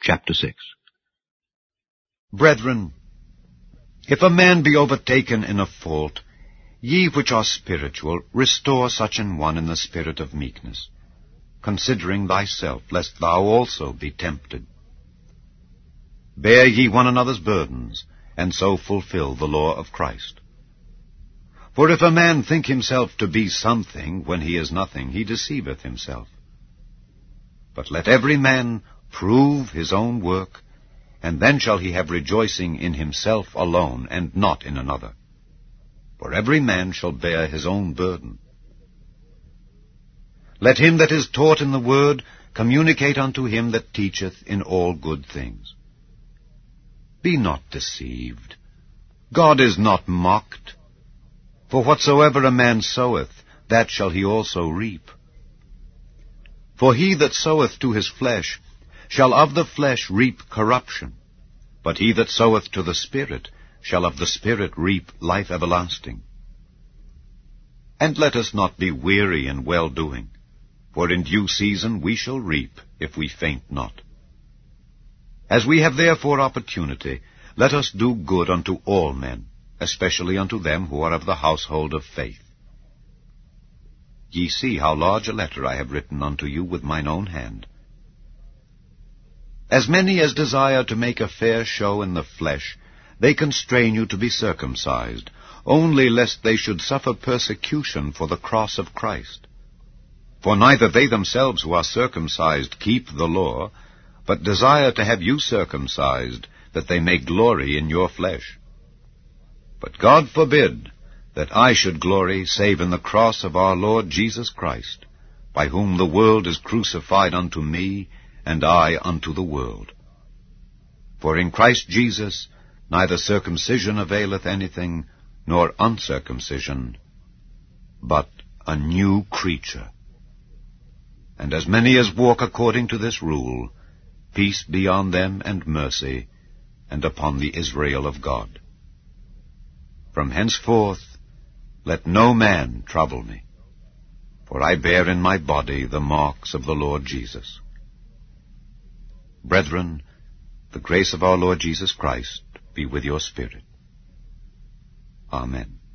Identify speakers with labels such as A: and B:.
A: Chapter 6.
B: Brethren, if a man be overtaken in a fault, ye which are spiritual, restore such an one in the spirit of meekness, considering thyself, lest thou also be tempted. Bear ye one another's burdens, and so fulfill the law of Christ. For if a man think himself to be something when he is nothing, he deceiveth himself. But let every man prove his own work, and then shall he have rejoicing in himself alone, and not in another. For every man shall bear his own burden. Let him that is taught in the word communicate unto him that teacheth in all good things. Be not deceived. God is not mocked. For whatsoever a man soweth, that shall he also reap. For he that soweth to his flesh shall of the flesh reap corruption, but he that soweth to the Spirit shall of the Spirit reap life everlasting. And let us not be weary in well-doing, for in due season we shall reap, if we faint not. As we have therefore opportunity, let us do good unto all men, especially unto them who are of the household of faith. Ye see how large a letter I have written unto you with mine own hand. As many as desire to make a fair show in the flesh, they constrain you to be circumcised, only lest they should suffer persecution for the cross of Christ. For neither they themselves who are circumcised keep the law, but desire to have you circumcised, that they may glory in your flesh. But God forbid that I should glory save in the cross of our Lord Jesus Christ, by whom the world is crucified unto me, and I unto the world. For in Christ Jesus neither circumcision availeth anything, nor uncircumcision, but a new creature. And as many as walk according to this rule, peace be on them and mercy, and upon the Israel of God. From henceforth let no man trouble me, for I bear in my body the marks of the Lord Jesus. Brethren, the grace of our Lord Jesus Christ be with your spirit. Amen.